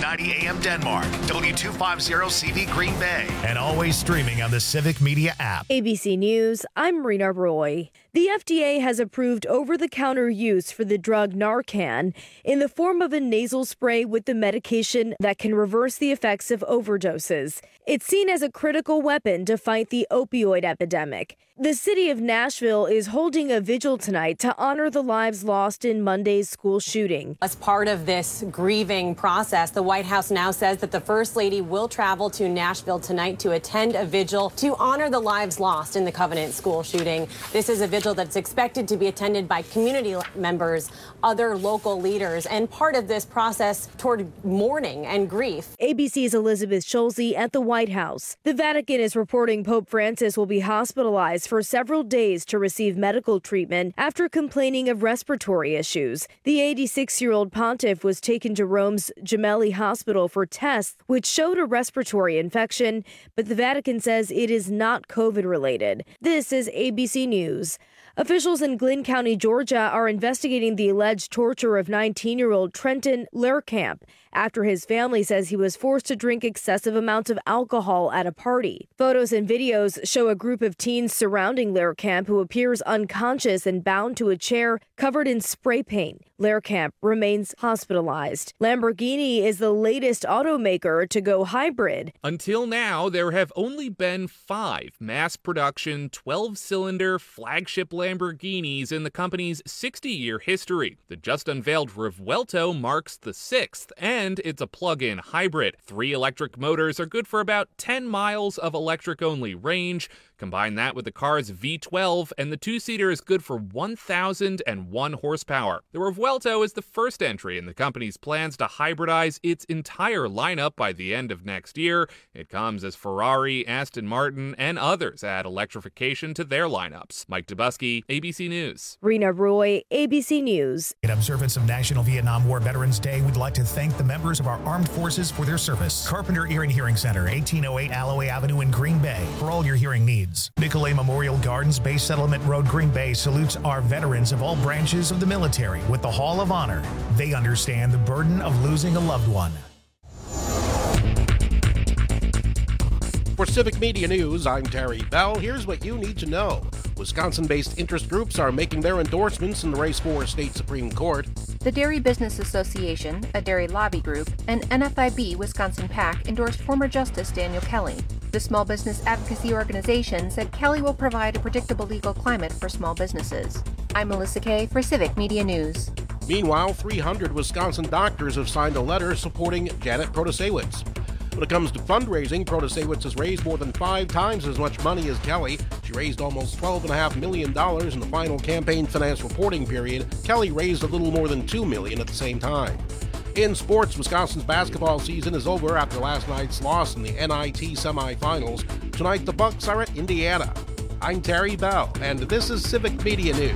790 AM Denmark, W250CV Green Bay, and always streaming on the Civic Media app. ABC News, I'm Rena Roy. The FDA has approved over-the-counter use for the drug Narcan in the form of a nasal spray with the medication that can reverse the effects of overdoses. It's seen as a critical weapon to fight the opioid epidemic. The city of Nashville is holding a vigil tonight to honor the lives lost in Monday's school shooting. As part of this grieving process, the White House now says that the First Lady will travel to Nashville tonight to attend a vigil to honor the lives lost in the Covenant school shooting. This is a vigil that's expected to be attended by community members, other local leaders, and part of this process toward mourning and grief. ABC's Elizabeth Schulze at the White House. The Vatican is reporting Pope Francis will be hospitalized for several days to receive medical treatment after complaining of respiratory issues. The 86-year-old pontiff was taken to Rome's Gemelli Hospital for tests, which showed a respiratory infection, but the Vatican says it is not COVID-related. This is ABC News. Officials in Glynn County, Georgia, are investigating the alleged torture of 19-year-old Trenton Lehrkamp after his family says he was forced to drink excessive amounts of alcohol at a party. Photos and videos show a group of teens surrounding Lehrkamp, who appears unconscious and bound to a chair covered in spray paint. Lehrkamp remains hospitalized. Lamborghini is the latest automaker to go hybrid. Until now, there have only been 5 mass-production 12-cylinder flagship Lamborghinis in the company's 60-year history. The just-unveiled Revuelto marks the 6th, and it's a plug-in hybrid. 3 electric motors are good for about 10 miles of electric-only range. Combine that with the car's V12, and the 2-seater is good for 1,001 horsepower. The Revuelto is the first entry in the company's plans to hybridize its entire lineup by the end of next year. It comes as Ferrari, Aston Martin, and others add electrification to their lineups. Mike Dubusky, ABC News. Rena Roy, ABC News. In observance of National Vietnam War Veterans Day, we'd like to thank the members of our armed forces for their service. Carpenter Ear and Hearing Center, 1808 Alloway Avenue in Green Bay, for all your hearing needs. Nicolay Memorial Gardens, Bay Settlement Road, Green Bay, salutes our veterans of all branches of the military with the Hall of Honor. They understand the burden of losing a loved one. For Civic Media News, I'm Terry Bell. Here's what you need to know. Wisconsin-based interest groups are making their endorsements in the race for state Supreme Court. The Dairy Business Association, a dairy lobby group, and NFIB Wisconsin PAC endorsed former Justice Daniel Kelly. The small business advocacy organization said Kelly will provide a predictable legal climate for small businesses. I'm Melissa Kay for Civic Media News. Meanwhile, 300 Wisconsin doctors have signed a letter supporting Janet Protasiewicz. When it comes to fundraising, Protasiewicz has raised more than 5 times as much money as Kelly. She raised almost $12.5 million in the final campaign finance reporting period. Kelly raised a little more than $2 million at the same time. In sports, Wisconsin's basketball season is over after last night's loss in the NIT semifinals. Tonight, the Bucks are at Indiana. I'm Terry Bell, and this is Civic Media News.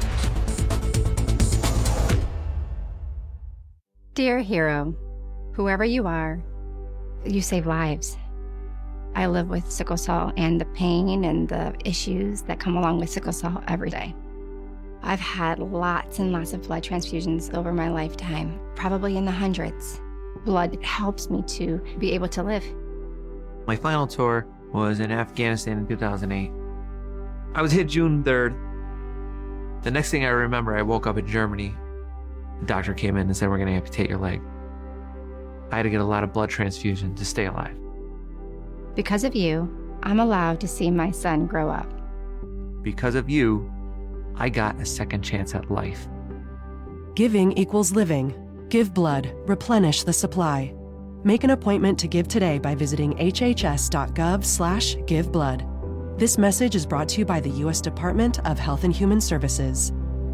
Dear hero, whoever you are, you save lives. I live with sickle cell and the pain and the issues that come along with sickle cell every day. I've had lots and lots of blood transfusions over my lifetime, probably in the hundreds. Blood helps me to be able to live. My final tour was in Afghanistan in 2008. I was hit June 3rd. The next thing I remember, I woke up in Germany. The doctor came in and said, "We're going to amputate your leg." I had to get a lot of blood transfusion to stay alive. Because of you, I'm allowed to see my son grow up. Because of you, I got a second chance at life. Giving equals living. Give blood. Replenish the supply. Make an appointment to give today by visiting hhs.gov/giveblood. This message is brought to you by the U.S. Department of Health and Human Services.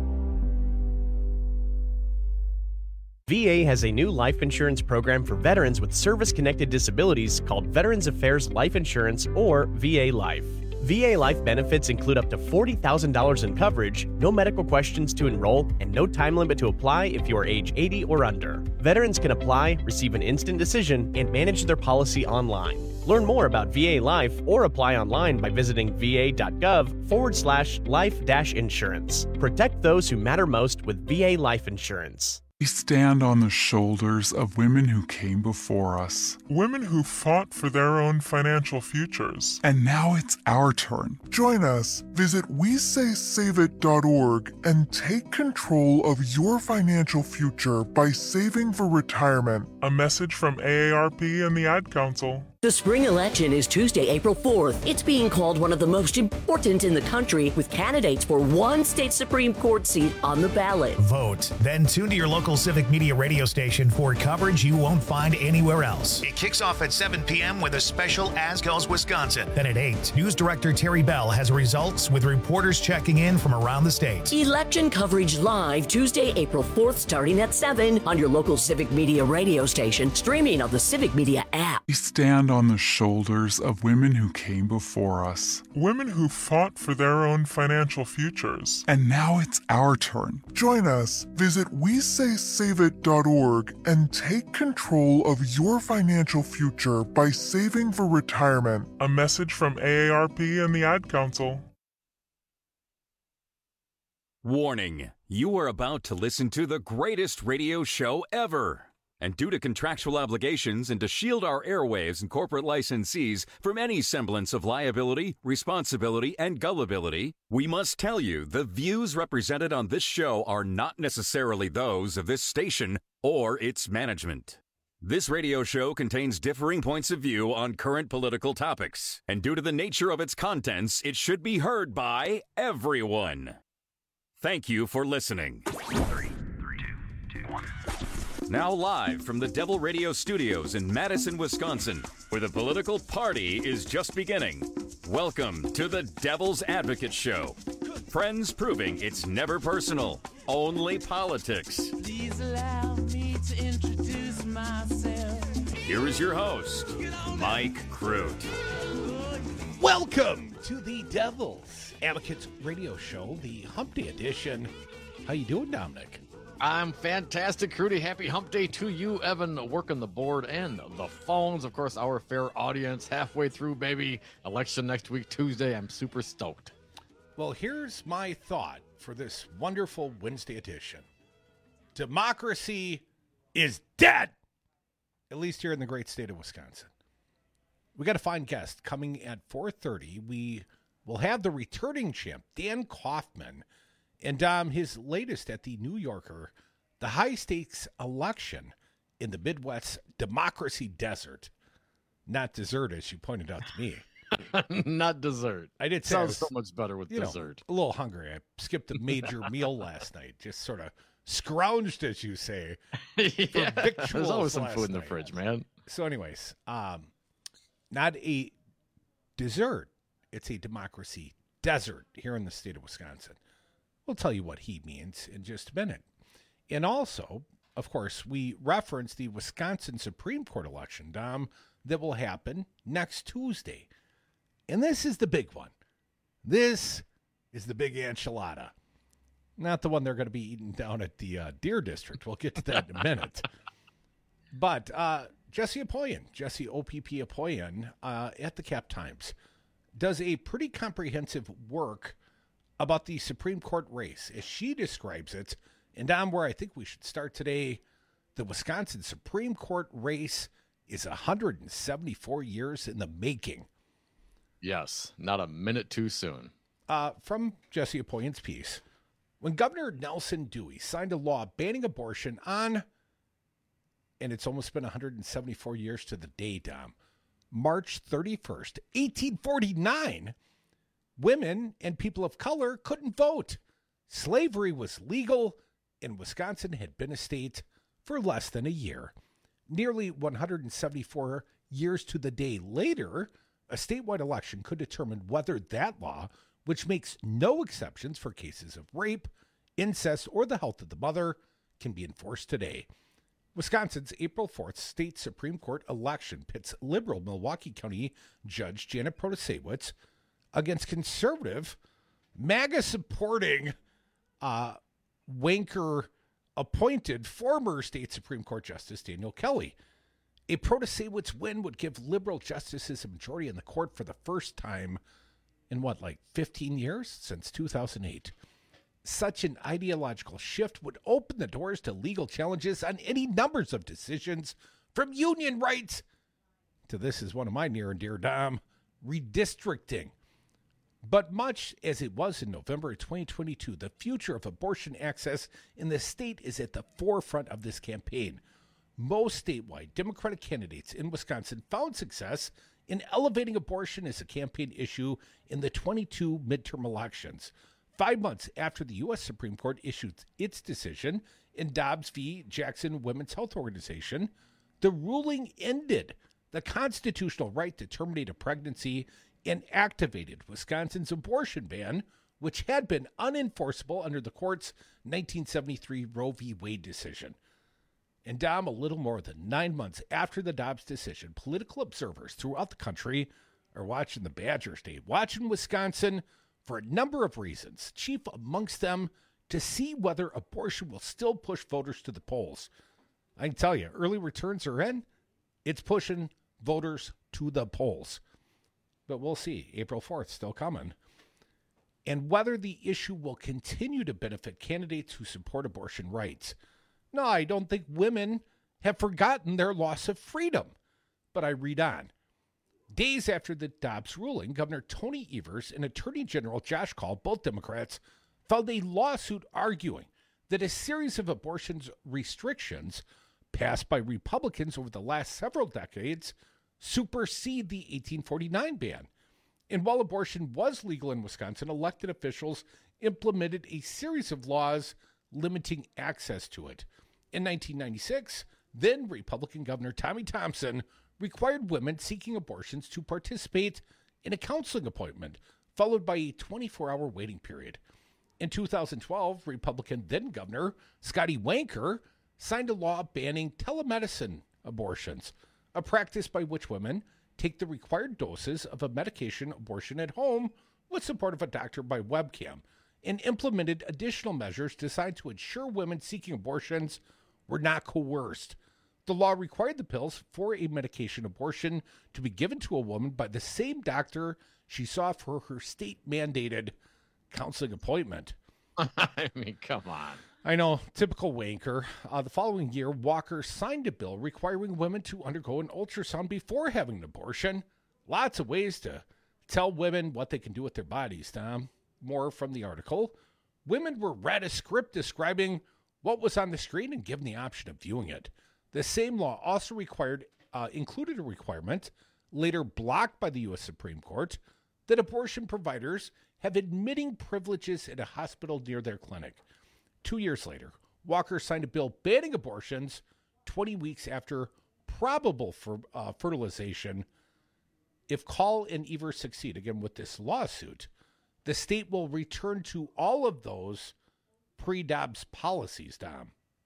VA has a new life insurance program for veterans with service-connected disabilities called Veterans Affairs Life Insurance, or VA Life. VA Life benefits include up to $40,000 in coverage, no medical questions to enroll, and no time limit to apply if you are age 80 or under. Veterans can apply, receive an instant decision, and manage their policy online. Learn more about VA Life or apply online by visiting va.gov/life-insurance. Protect those who matter most with VA Life Insurance. We stand on the shoulders of women who came before us. Women who fought for their own financial futures. And now it's our turn. Join us. Visit WeSaySaveIt.org and take control of your financial future by saving for retirement. A message from AARP and the Ad Council. The spring election is Tuesday, April 4th. It's being called one of the most important in the country, with candidates for one state Supreme Court seat on the ballot. Vote. Then tune to your local Civic Media radio station for coverage you won't find anywhere else. It kicks off at 7 p.m. with a special As Goes Wisconsin. Then at 8, News Director Terry Bell has results with reporters checking in from around the state. Election coverage live Tuesday, April 4th, starting at 7 on your local Civic Media radio station, streaming on the Civic Media app. We stand on the shoulders of women who came before us. Women who fought for their own financial futures. And now it's our turn. Join us. Visit WeSaySaveIt.org and take control of your financial future by saving for retirement. A message from AARP and the Ad Council. Warning, you are about to listen to the greatest radio show ever. And due to contractual obligations and to shield our airwaves and corporate licensees from any semblance of liability, responsibility, and gullibility, we must tell you the views represented on this show are not necessarily those of this station or its management. This radio show contains differing points of view on current political topics, and due to the nature of its contents, it should be heard by everyone. Thank you for listening. 3, 2, 1. Now live from the Devil Radio Studios in Madison, Wisconsin, where the political party is just beginning. Welcome to the Devil's Advocate Show. Friends proving it's never personal, only politics. Please allow me to introduce myself. Here is your host, Mike Crute. Welcome to the Devil's Advocate Radio Show, the Hump Day edition. How you doing, Dominic? I'm fantastic, Crudy. Happy hump day to you, Evan, working the board and the phones. Of course, our fair audience halfway through, baby. Election next week, Tuesday. I'm super stoked. Well, here's my thought for this wonderful Wednesday edition. Democracy is dead, at least here in the great state of Wisconsin. We got a fine guest coming at 4:30. We will have the returning champ, Dan Kaufman, and his latest at the New Yorker, the high-stakes election in the Midwest democracy desert. Not dessert, as you pointed out to me. Not dessert. I did say sounds so much better with dessert. A little hungry. I skipped a major meal last night. Just sort of scrounged, as you say. Yeah, there's always some food in the fridge, man. So anyways, not a dessert. It's a democracy desert here in the state of Wisconsin. We'll tell you what he means in just a minute. And also, of course, we reference the Wisconsin Supreme Court election, Dom, that will happen next Tuesday. And this is the big one. This is the big enchilada. Not the one they're going to be eating down at the Deer District. We'll get to that in a minute. But Jesse Apoyan, Jesse OPP Apoyan, at the Cap Times, does a pretty comprehensive work about the Supreme Court race, as she describes it. And Dom, where I think we should start today, the Wisconsin Supreme Court race is 174 years in the making. Yes, not a minute too soon. From Jesse Apoyan's piece, when Governor Nelson Dewey signed a law banning abortion on, and it's almost been 174 years to the day, Dom, March 31st, 1849, women and people of color couldn't vote. Slavery was legal, and Wisconsin had been a state for less than a year. Nearly 174 years to the day later, a statewide election could determine whether that law, which makes no exceptions for cases of rape, incest, or the health of the mother, can be enforced today. Wisconsin's April 4th state Supreme Court election pits liberal Milwaukee County Judge Janet Protasiewicz against conservative, MAGA-supporting, wanker-appointed former state Supreme Court Justice Daniel Kelly. A Protasiewicz win would give liberal justices a majority in the court for the first time in 15 years? Since 2008. Such an ideological shift would open the doors to legal challenges on any numbers of decisions, from union rights to, this is one of my near and dear, Dom, redistricting. But much as it was in November of 2022, the future of abortion access in the state is at the forefront of this campaign. Most statewide Democratic candidates in Wisconsin found success in elevating abortion as a campaign issue in the 22 midterm elections. 5 months after the U.S. Supreme Court issued its decision in Dobbs v. Jackson Women's Health Organization, the ruling ended the constitutional right to terminate a pregnancy and activated Wisconsin's abortion ban, which had been unenforceable under the court's 1973 Roe v. Wade decision. And Dom, a little more than 9 months after the Dobbs decision, political observers throughout the country are watching the Badger State, watching Wisconsin for a number of reasons, chief amongst them to see whether abortion will still push voters to the polls. I can tell you, early returns are in. It's pushing voters to the polls. But we'll see. April 4th still coming. And whether the issue will continue to benefit candidates who support abortion rights. No, I don't think women have forgotten their loss of freedom. But I read on. Days after the Dobbs ruling, Governor Tony Evers and Attorney General Josh Kaul, both Democrats, filed a lawsuit arguing that a series of abortion restrictions passed by Republicans over the last several decades supersede the 1849 ban. And while abortion was legal in Wisconsin, elected officials implemented a series of laws limiting access to it. In 1996, then Republican Governor Tommy Thompson required women seeking abortions to participate in a counseling appointment, followed by a 24-hour waiting period. In 2012, Republican then-Governor Scotty Wanker signed a law banning telemedicine abortions, a practice by which women take the required doses of a medication abortion at home with support of a doctor by webcam, and implemented additional measures designed to ensure women seeking abortions were not coerced. The law required the pills for a medication abortion to be given to a woman by the same doctor she saw for her state-mandated counseling appointment. I mean, come on. I know, typical wanker. The following year, Walker signed a bill requiring women to undergo an ultrasound before having an abortion. Lots of ways to tell women what they can do with their bodies, Tom. More from the article. Women were read a script describing what was on the screen and given the option of viewing it. The same law also included a requirement, later blocked by the U.S. Supreme Court, that abortion providers have admitting privileges at a hospital near their clinic. 2 years later, Walker signed a bill banning abortions 20 weeks after probable fertilization. If Kaul and Evers succeed again with this lawsuit, the state will return to all of those pre-Dobbs policies, Dom.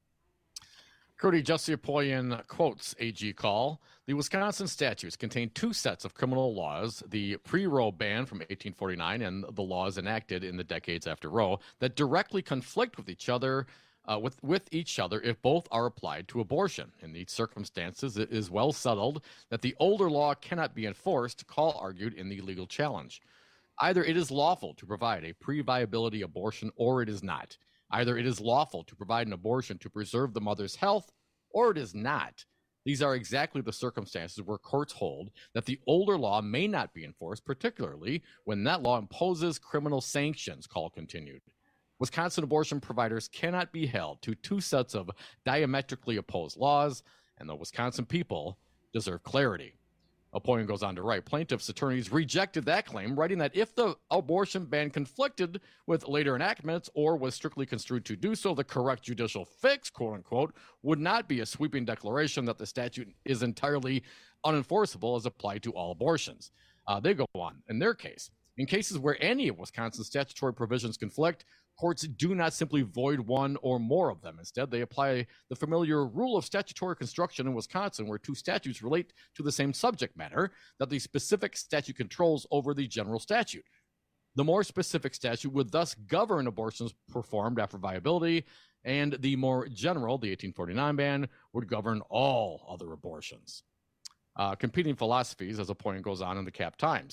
Cody Jessiopoyan quotes AG Kaul. The Wisconsin statutes contain two sets of criminal laws, the pre-Roe ban from 1849 and the laws enacted in the decades after Roe, that directly conflict with each other with each other if both are applied to abortion. In these circumstances, it is well settled that the older law cannot be enforced, Kaul argued in the legal challenge. Either it is lawful to provide a pre-viability abortion or it is not. Either it is lawful to provide an abortion to preserve the mother's health, or it is not. These are exactly the circumstances where courts hold that the older law may not be enforced, particularly when that law imposes criminal sanctions, Kaul continued. Wisconsin abortion providers cannot be held to two sets of diametrically opposed laws, and the Wisconsin people deserve clarity. Opoyan goes on to write, plaintiffs' attorneys rejected that claim, writing that if the abortion ban conflicted with later enactments or was strictly construed to do so, the correct judicial fix, quote unquote, would not be a sweeping declaration that the statute is entirely unenforceable as applied to all abortions. They go on. In their case, in cases where any of Wisconsin's statutory provisions conflict, courts do not simply void one or more of them. Instead, they apply the familiar rule of statutory construction in Wisconsin, where two statutes relate to the same subject matter, that the specific statute controls over the general statute. The more specific statute would thus govern abortions performed after viability, and the more general, the 1849 ban, would govern all other abortions. Competing philosophies, as a point goes on in the Cap Times.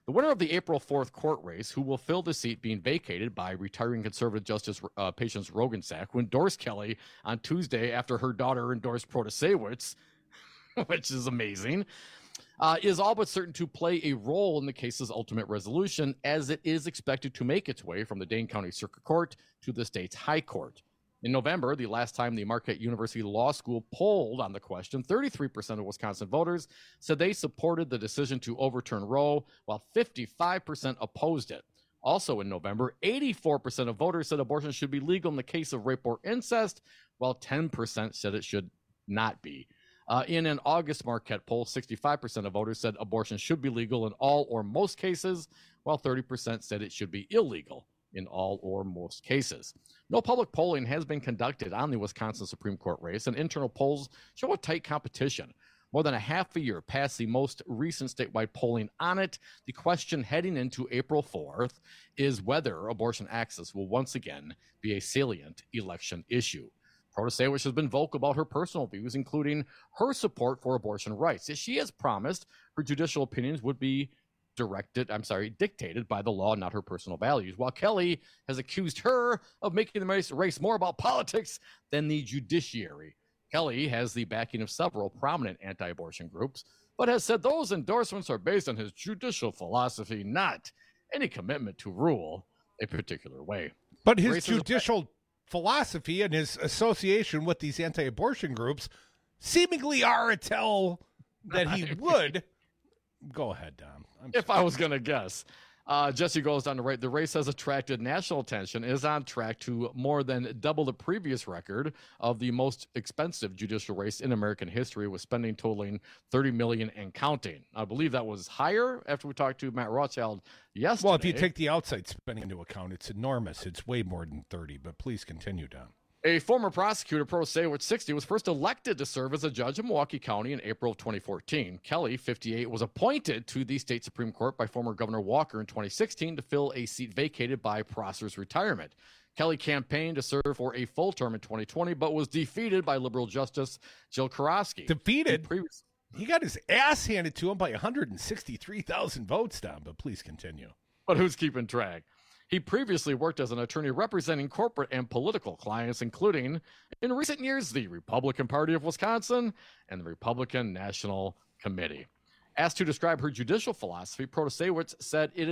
The winner of the April 4th court race, who will fill the seat being vacated by retiring conservative Justice Patience Roggensack, who endorsed Kelly on Tuesday after her daughter endorsed Protasewicz, which is amazing, is all but certain to play a role in the case's ultimate resolution, as it is expected to make its way from the Dane County Circuit Court to the state's High Court. In November, the last time the Marquette University Law School polled on the question, 33% of Wisconsin voters said they supported the decision to overturn Roe, while 55% opposed it. Also in November, 84% of voters said abortion should be legal in the case of rape or incest, while 10% said it should not be. In an August Marquette poll, 65% of voters said abortion should be legal in all or most cases, while 30% said it should be illegal in all or most cases. No public polling has been conducted on the Wisconsin Supreme Court race, and internal polls show a tight competition. More than a half a year past the most recent statewide polling on it, the question heading into April 4th is whether abortion access will once again be a salient election issue. Protasewicz has been vocal about her personal views, including her support for abortion rights. As she has promised, her judicial opinions would be dictated by the law, not her personal values, while Kelly has accused her of making the race more about politics than the judiciary. Kelly has the backing of several prominent anti-abortion groups, but has said those endorsements are based on his judicial philosophy, not any commitment to rule a particular way. But his judicial philosophy and his association with these anti-abortion groups seemingly are a tell that he would. Go ahead, Dom. If I was going to guess. Jesse goes down to write, the race has attracted national attention, is on track to more than double the previous record of the most expensive judicial race in American history, with spending totaling $30 million and counting. I believe that was higher after we talked to Matt Rothschild yesterday. Well, if you take the outside spending into account, it's enormous. It's way more than 30, but please continue, Dom. A former prosecutor, Protasewicz, 60, was first elected to serve as a judge in Milwaukee County in April of 2014. Kelly, 58, was appointed to the state Supreme Court by former Governor Walker in 2016 to fill a seat vacated by Prosser's retirement. Kelly campaigned to serve for a full term in 2020, but was defeated by liberal Justice Jill Karofsky. Defeated? He got his ass handed to him by 163,000 votes, Dom, but please continue. But who's keeping track? He previously worked as an attorney representing corporate and political clients, including, in recent years, the Republican Party of Wisconsin and the Republican National Committee. Asked to describe her judicial philosophy, Protasewicz said it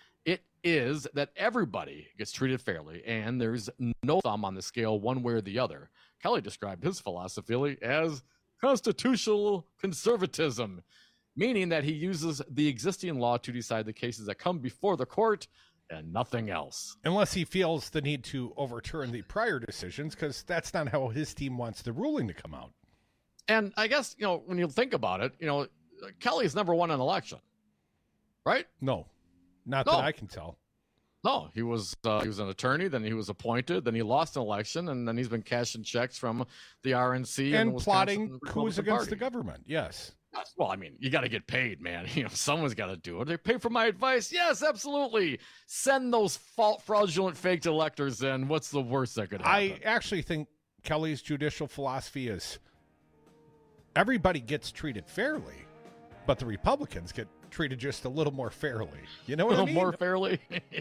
is that everybody gets treated fairly, and there's no thumb on the scale one way or the other. Kelly described his philosophy as constitutional conservatism, meaning that he uses the existing law to decide the cases that come before the court and nothing else. Unless he feels the need to overturn the prior decisions, because that's not how his team wants the ruling to come out. And I guess, when you think about it, Kelly's never won an election, right? No, not that I can tell. No, he was an attorney, then he was appointed, then he lost an election, and then he's been cashing checks from the RNC and plotting coups against the government. Yes. Well, I mean, you got to get paid, man. Someone's got to do it. They pay for my advice. Yes, absolutely. Send those fraudulent faked electors in. What's the worst that could happen? I actually think Kelly's judicial philosophy is everybody gets treated fairly, but the Republicans get treated just a little more fairly. You know what I mean? A little more fairly?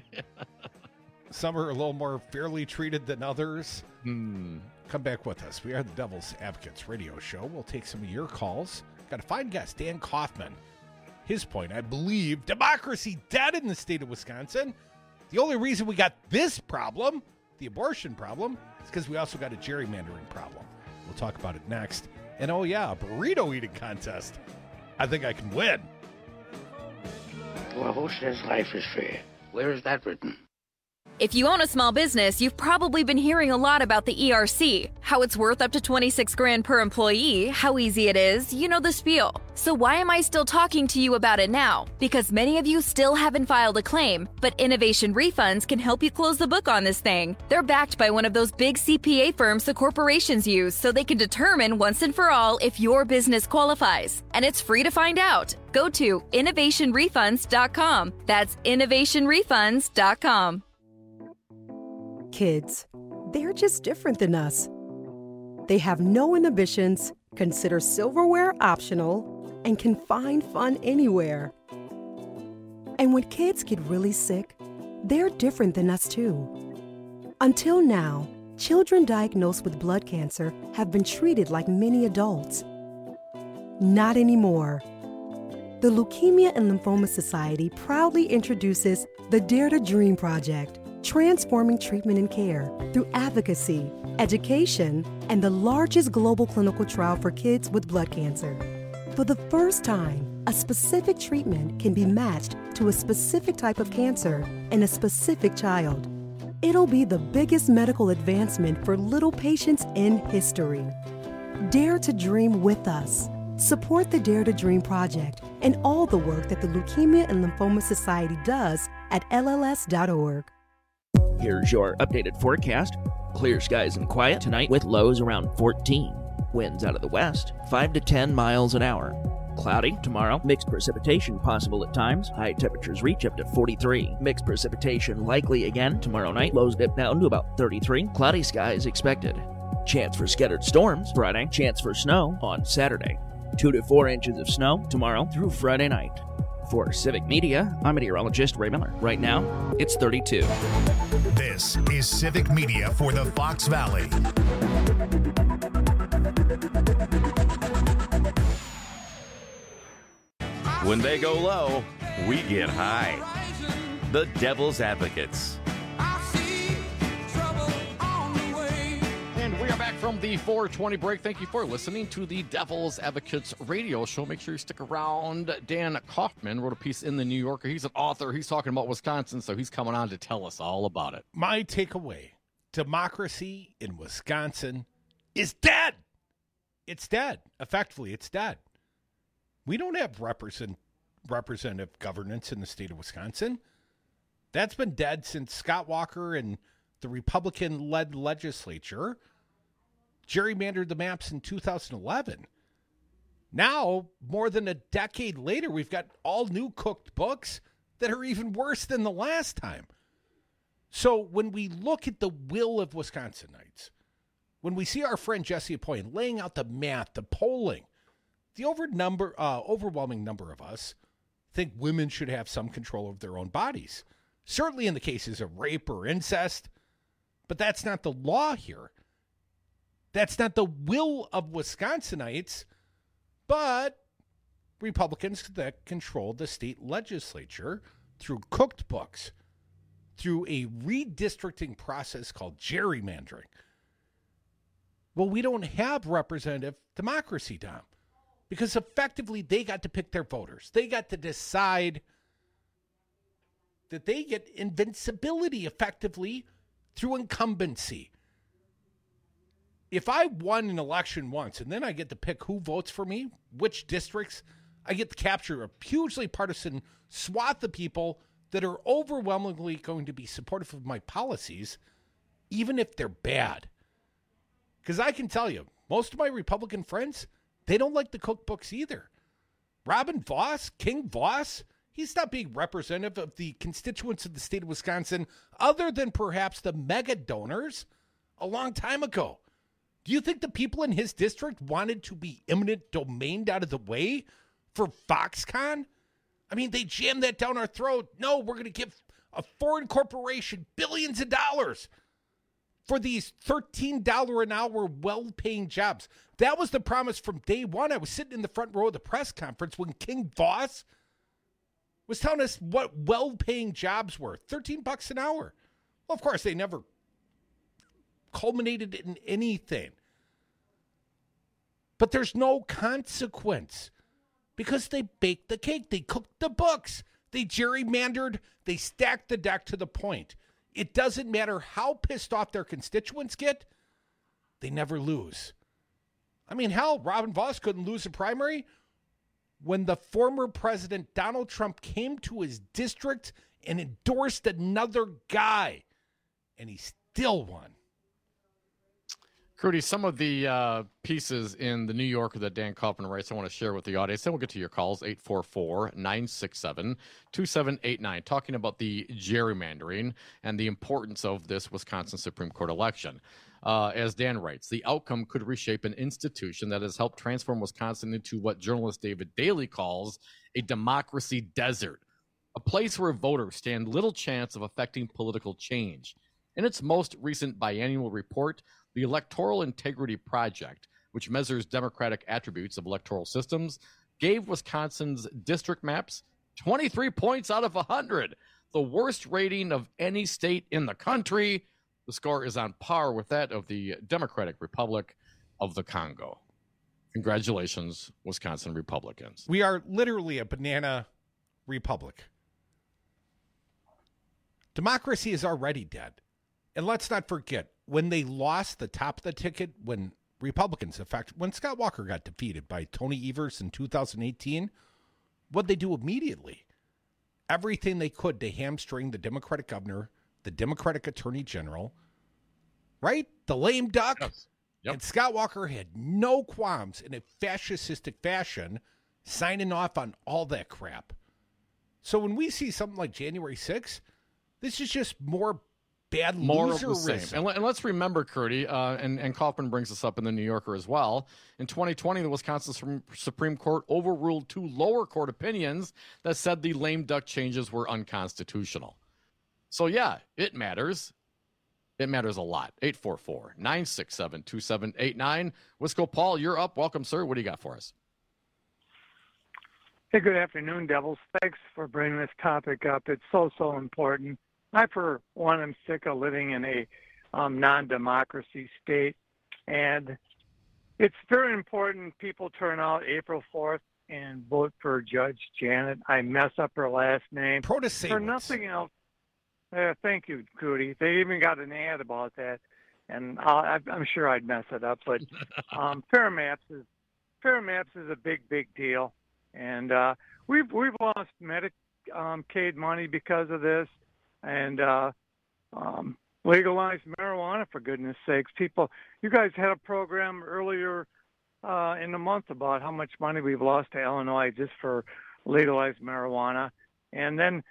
Some are a little more fairly treated than others. Come back with us. We are the Devil's Advocates radio show. We'll take some of your calls. Got a fine guest, Dan Kaufman. His point, I believe, democracy dead in the state of Wisconsin. The only reason we got this problem, the abortion problem, is because we also got a gerrymandering problem. We'll talk about it next. And oh yeah, a burrito eating contest. I think I can win. Well, who says life is fair? Where is that written? If you own a small business, you've probably been hearing a lot about the ERC, how it's worth up to $26,000 per employee, how easy it is, the spiel. So why am I still talking to you about it now? Because many of you still haven't filed a claim, but Innovation Refunds can help you close the book on this thing. They're backed by one of those big CPA firms the corporations use, so they can determine once and for all if your business qualifies. And it's free to find out. Go to innovationrefunds.com. That's innovationrefunds.com. Kids, they're just different than us. They have no inhibitions, consider silverware optional, and can find fun anywhere. And when kids get really sick, they're different than us too. Until now, children diagnosed with blood cancer have been treated like many adults. Not anymore. The Leukemia and Lymphoma Society proudly introduces the Dare to Dream Project, transforming treatment and care through advocacy, education, and the largest global clinical trial for kids with blood cancer. For the first time, a specific treatment can be matched to a specific type of cancer in a specific child. It'll be the biggest medical advancement for little patients in history. Dare to dream with us. Support the Dare to Dream Project and all the work that the Leukemia and Lymphoma Society does at LLS.org. Here's your updated forecast. Clear skies and quiet tonight with lows around 14. Winds out of the west, 5 to 10 miles an hour. Cloudy tomorrow, mixed precipitation possible at times. High temperatures reach up to 43. Mixed precipitation likely again tomorrow night. Lows dip down to about 33. Cloudy skies expected. Chance for scattered storms Friday. Chance for snow on Saturday. 2 to 4 inches of snow tomorrow through Friday night. For Civic Media, I'm meteorologist Ray Miller. Right now, it's 32. This is Civic Media for the Fox Valley. When they go low, we get high. The Devil's Advocates. And we are back from the 420 break. Thank you for listening to the Devil's Advocates radio show. Make sure you stick around. Dan Kaufman wrote a piece in the New Yorker. He's an author. He's talking about Wisconsin, so he's coming on to tell us all about it. My takeaway, democracy in Wisconsin is dead. It's dead. Effectively, it's dead. We don't have representative governance in the state of Wisconsin. That's been dead since Scott Walker and the Republican-led legislature gerrymandered the maps in 2011. Now, more than a decade later, we've got all new cooked books that are even worse than the last time. So when we look at the will of Wisconsinites, when we see our friend Jesse Apoyan laying out the math, the polling, the overwhelming number of us think women should have some control over their own bodies. Certainly in the cases of rape or incest, but that's not the law here. That's not the will of Wisconsinites, but Republicans that control the state legislature through cooked books, through a redistricting process called gerrymandering. Well, we don't have representative democracy, Dom. Because effectively, they got to pick their voters. They got to decide that they get invincibility effectively through incumbency. If I won an election once and then I get to pick who votes for me, which districts, I get to capture a hugely partisan swath of people that are overwhelmingly going to be supportive of my policies, even if they're bad. Because I can tell you, most of my Republican friends, they don't like the cookbooks either. Robin Vos, King Vos, he's not being representative of the constituents of the state of Wisconsin other than perhaps the mega donors a long time ago. Do you think the people in his district wanted to be eminent domained out of the way for Foxconn? I mean, they jammed that down our throat. No, we're going to give a foreign corporation billions of dollars for these $13 an hour well-paying jobs. That was the promise from day one. I was sitting in the front row of the press conference when King Vos was telling us what well-paying jobs were. $13 an hour. Well, of course, they never culminated in anything. But there's no consequence because they baked the cake. They cooked the books. They gerrymandered. They stacked the deck to the point. It doesn't matter how pissed off their constituents get, they never lose. I mean, hell, Robin Vos couldn't lose a primary when the former president Donald Trump came to his district and endorsed another guy, and he still won. Crudy, some of the pieces in the New Yorker that Dan Kaufman writes, I want to share with the audience. Then we'll get to your calls, 844-967-2789, talking about the gerrymandering and the importance of this Wisconsin Supreme Court election. As Dan writes, the outcome could reshape an institution that has helped transform Wisconsin into what journalist David Daley calls a democracy desert. a place where voters stand little chance of affecting political change. In its most recent biennial report, the Electoral Integrity Project, which measures democratic attributes of electoral systems, gave Wisconsin's district maps 23 points out of 100, the worst rating of any state in the country. The score is on par with that of the Democratic Republic of the Congo. Congratulations, Wisconsin Republicans. We are literally a banana republic. Democracy is already dead. And let's not forget, when they lost the top of the ticket, when Republicans, in fact, when Scott Walker got defeated by Tony Evers in 2018, what'd they do immediately? Everything they could to hamstring the Democratic governor, the Democratic attorney general, right? The lame duck. Yes. Yep. And Scott Walker had no qualms in a fascistic fashion signing off on all that crap. So when we see something like January 6th, this is just more bad more of the loserism. same. And let's remember, Curdy, and Kaufman brings this up in the New Yorker as well. In 2020, the Wisconsin Supreme Court overruled 2 lower court opinions that said the lame duck changes were unconstitutional. So, yeah, it matters. It matters a lot. 844-967-2789. Wisco Paul, you're up. Welcome, sir. What do you got for us? Hey, good afternoon, Devils. Thanks for bringing this topic up. It's so important. I, for one, am sick of living in a non-democracy state. And it's very important people turn out April 4th and vote for Judge Janet. I mess up her last name. Protasewicz. For nothing else. Thank you, Cootie. They even got an ad about that. And I'm sure I'd mess it up. But Fair Maps is a big deal. And we've lost Medicaid money because of this. And legalize marijuana, for goodness sakes. People, you guys had a program earlier in the month about how much money we've lost to Illinois just for legalized marijuana. And then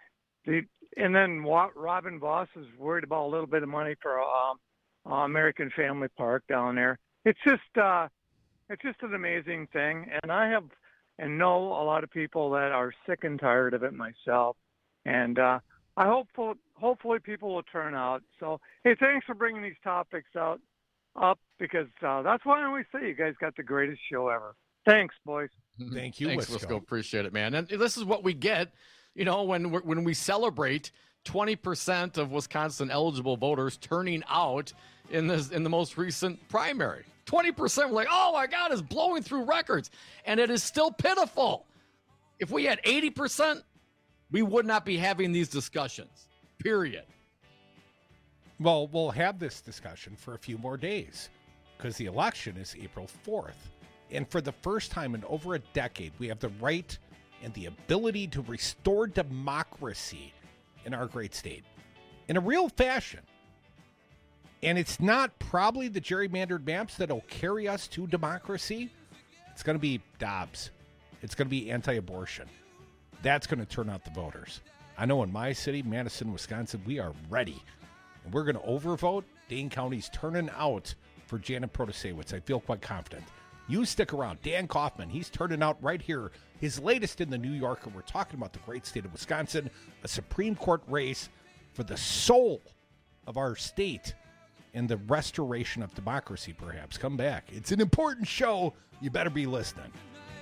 Robin Voss is worried about a little bit of money for American Family Park down there. It's just an amazing thing. And I have and know a lot of people that are sick and tired of it myself. And hopefully people will turn out. So, hey, thanks for bringing these topics up because that's why I always say you guys got the greatest show ever. Thanks, boys. Thank you, Thanks, Wisco. Appreciate it, man. And this is what we get, when we celebrate 20% of Wisconsin eligible voters turning out in the most recent primary. 20%, we're like, oh my God, it's blowing through records, and it is still pitiful. If we had 80%. We would not be having these discussions, period. Well, we'll have this discussion for a few more days because the election is April 4th. And for the first time in over a decade, we have the right and the ability to restore democracy in our great state in a real fashion. And it's not probably the gerrymandered maps that'll carry us to democracy. It's going to be Dobbs. It's going to be anti-abortion. That's going to turn out the voters. I know in my city, Madison, Wisconsin, we are ready. And we're going to overvote. Dane County's turning out for Janet Protasewicz. I feel quite confident. You stick around. Dan Kaufman, he's turning out right here. His latest in the New Yorker. We're talking about the great state of Wisconsin, a Supreme Court race for the soul of our state and the restoration of democracy, perhaps. Come back. It's an important show. You better be listening.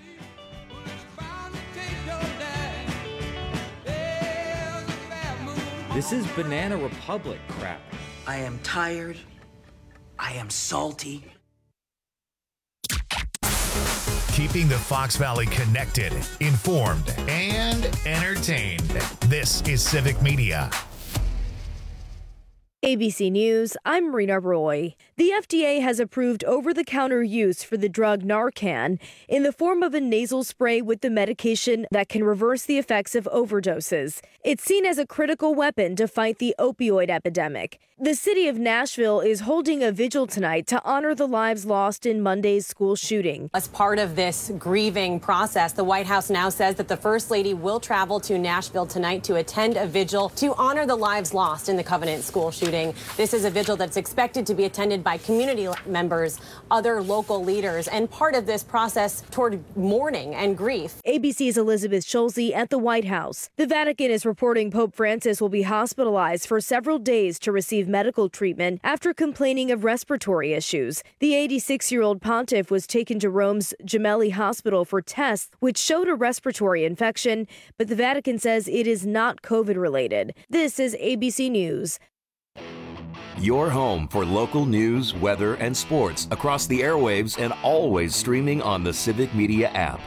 This is Banana Republic crap. I am tired. I am salty. Keeping the Fox Valley connected, informed, and entertained. This is Civic Media. ABC News, I'm Marina Roy. The FDA has approved over-the-counter use for the drug Narcan in the form of a nasal spray with the medication that can reverse the effects of overdoses. It's seen as a critical weapon to fight the opioid epidemic. The city of Nashville is holding a vigil tonight to honor the lives lost in Monday's school shooting. As part of this grieving process, the White House now says that the First Lady will travel to Nashville tonight to attend a vigil to honor the lives lost in the Covenant school shooting. shooting. This is a vigil that's expected to be attended by community members, other local leaders, and part of this process toward mourning and grief. ABC's Elizabeth Schulze at the White House. The Vatican is reporting Pope Francis will be hospitalized for several days to receive medical treatment after complaining of respiratory issues. The 86-year-old pontiff was taken to Rome's Gemelli Hospital for tests, which showed a respiratory infection, but the Vatican says it is not COVID-related. This is ABC News. Your home for local news, weather, and sports across the airwaves and always streaming on the Civic Media app.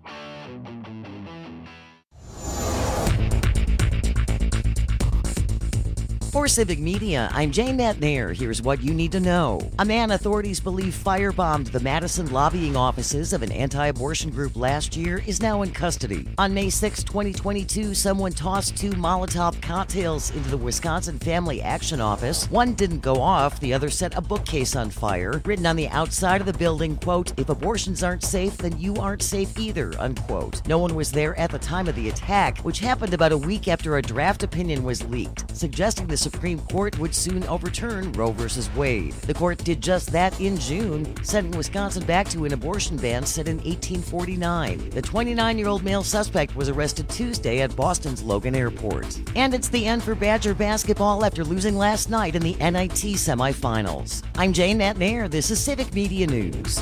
For Civic Media, I'm Jane Natnair. Here's what you need to know. A man authorities believe firebombed the Madison lobbying offices of an anti-abortion group last year is now in custody. On May 6, 2022, someone tossed 2 Molotov cocktails into the Wisconsin Family Action Office. One didn't go off, the other set a bookcase on fire. Written on the outside of the building, quote, "If abortions aren't safe, then you aren't safe either," unquote. No one was there at the time of the attack, which happened about a week after a draft opinion was leaked, suggesting the Supreme Court would soon overturn Roe v. Wade. The court did just that in June, sending Wisconsin back to an abortion ban set in 1849. The 29-year-old male suspect was arrested Tuesday at Boston's Logan Airport. And it's the end for Badger basketball after losing last night in the NIT semifinals. I'm Jane Natnair. This is Civic Media News.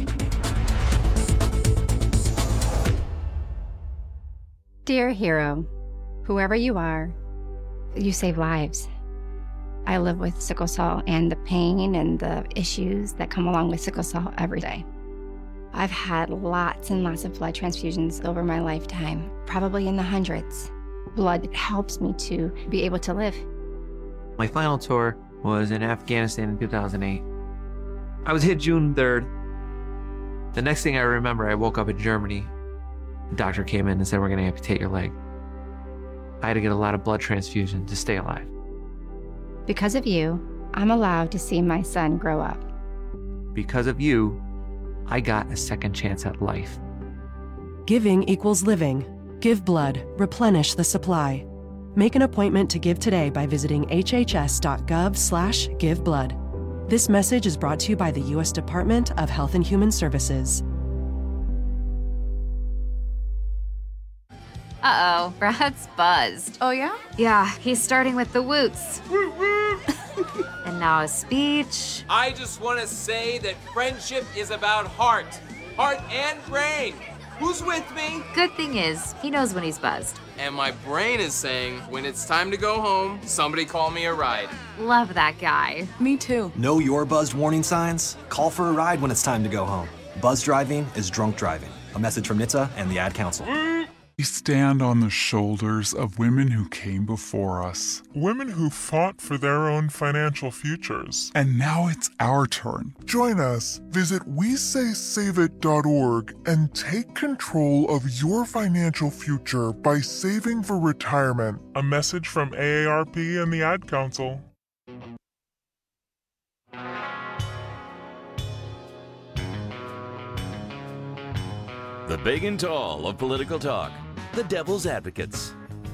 Dear hero, whoever you are, you save lives. I live with sickle cell and the pain and the issues that come along with sickle cell every day. I've had lots and lots of blood transfusions over my lifetime, probably in the hundreds. Blood helps me to be able to live. My final tour was in Afghanistan in 2008. I was hit June 3rd. The next thing I remember, I woke up in Germany. The doctor came in and said, "We're going to amputate your leg." I had to get a lot of blood transfusion to stay alive. Because of you, I'm allowed to see my son grow up. Because of you, I got a second chance at life. Giving equals living. Give blood. Replenish the supply. Make an appointment to give today by visiting hhs.gov/giveblood. This message is brought to you by the U.S. Department of Health and Human Services. Uh-oh, Brad's buzzed. Oh, yeah? Yeah, he's starting with the woots. And now a speech. I just want to say that friendship is about heart and brain. Who's with me? Good thing is, he knows when he's buzzed. And my brain is saying, when it's time to go home, somebody call me a ride. Love that guy. Me too. Know your buzzed warning signs? Call for a ride when it's time to go home. Buzz driving is drunk driving. A message from NHTSA and the Ad Council. We stand on the shoulders of women who came before us. Women who fought for their own financial futures. And now it's our turn. Join us. Visit WeSaySaveIt.org and take control of your financial future by saving for retirement. A message from AARP and the Ad Council. The big and tall of political talk. The Devil's Advocates.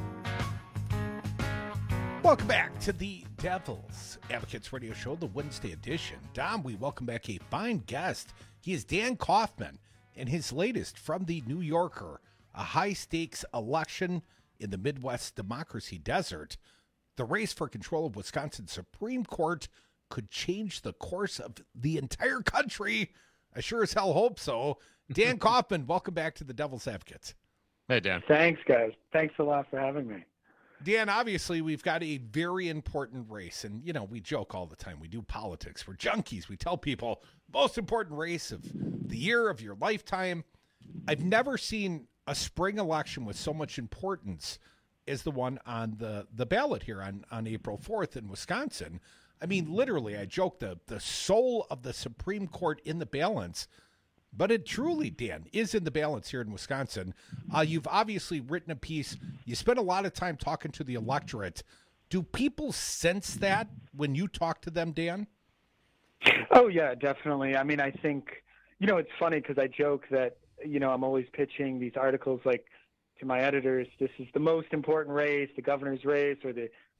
Welcome back to the Devil's Advocates Radio Show, the Wednesday edition. Dom, we welcome back a fine guest. He is Dan Kaufman, and his latest from the New Yorker, a high-stakes election in the Midwest democracy desert. The race for control of Wisconsin Supreme Court could change the course of the entire country. I sure as hell hope so. Dan Kaufman, welcome back to the Devil's Advocates. Hey, Dan. Thanks, guys. Thanks a lot for having me. Dan, obviously, we've got a very important race. And, you know, we joke all the time. We do politics. We're junkies. We tell people, most important race of the year, of your lifetime. I've never seen a spring election with so much importance as the one on the ballot here on April 4th in Wisconsin. I mean, literally, I joke, the soul of the Supreme Court in the balance. But it truly, Dan, is in the balance here in Wisconsin. You've obviously written a piece. You spent a lot of time talking to the electorate. Do people sense that when you talk to them, Dan? Oh, yeah, definitely. I mean, I think, you know, it's funny because I joke that, you know, I'm always pitching these articles like to my editors, this is the most important race, the governor's race or the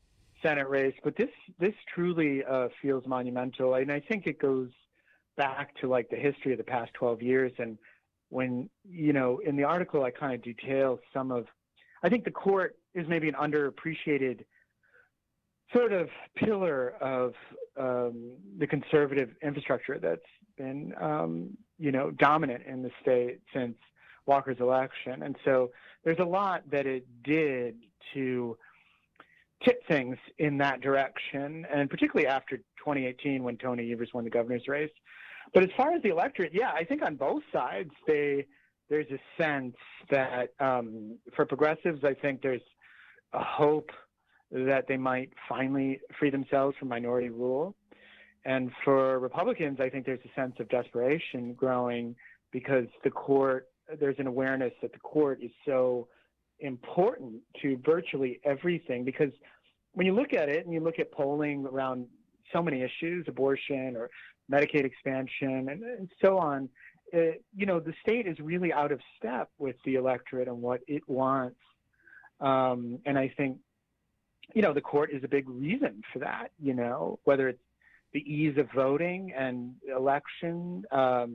Senate race, but this truly feels monumental, and I think it goes back to like the history of the past 12 years. And when, in the article, I kind of detail I think the court is maybe an underappreciated sort of pillar of the conservative infrastructure that's been, dominant in the state since Walker's election. And so there's a lot that it did to tip things in that direction, and particularly after 2018 when Tony Evers won the governor's race. But as far as the electorate, yeah, I think on both sides there's a sense that for progressives, I think there's a hope that they might finally free themselves from minority rule. And for Republicans, I think there's a sense of desperation growing because there's an awareness that the court is so important to virtually everything. Because when you look at it and you look at polling around so many issues, abortion or Medicaid expansion and so on, the state is really out of step with the electorate and what it wants. And I think, the court is a big reason for that, whether it's the ease of voting and the election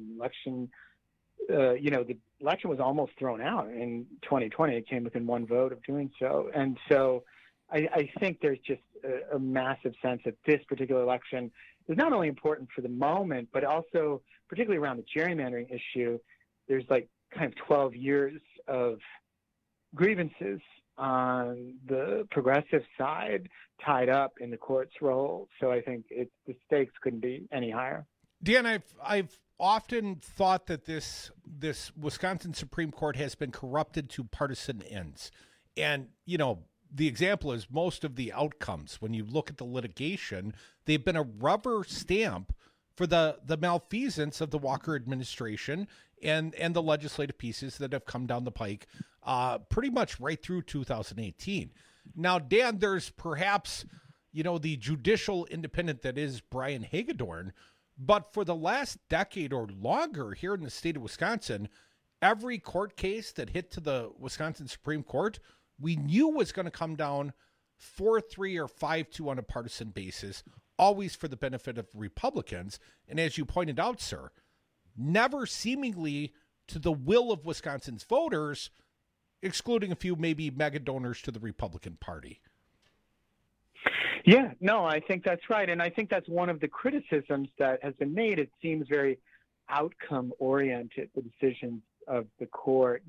was almost thrown out in 2020. It came within one vote of doing so. And so I think there's just a massive sense that this particular election is not only important for the moment, but also particularly around the gerrymandering issue. There's like kind of 12 years of grievances on the progressive side tied up in the court's role. So I think the stakes couldn't be any higher. Dan, I've often thought that this Wisconsin Supreme Court has been corrupted to partisan ends. And, the example is most of the outcomes, when you look at the litigation, they've been a rubber stamp for the malfeasance of the Walker administration and the legislative pieces that have come down the pike pretty much right through 2018. Now, Dan, there's perhaps, the judicial independent that is Brian Hagedorn, but for the last decade or longer here in the state of Wisconsin, every court case that hit to the Wisconsin Supreme Court, we knew was going to come down 4-3 or 5-2 on a partisan basis, always for the benefit of Republicans. And as you pointed out, sir, never seemingly to the will of Wisconsin's voters, excluding a few maybe mega donors to the Republican Party. Yeah, no, I think that's right. And I think that's one of the criticisms that has been made. It seems very outcome-oriented, the decisions of the court,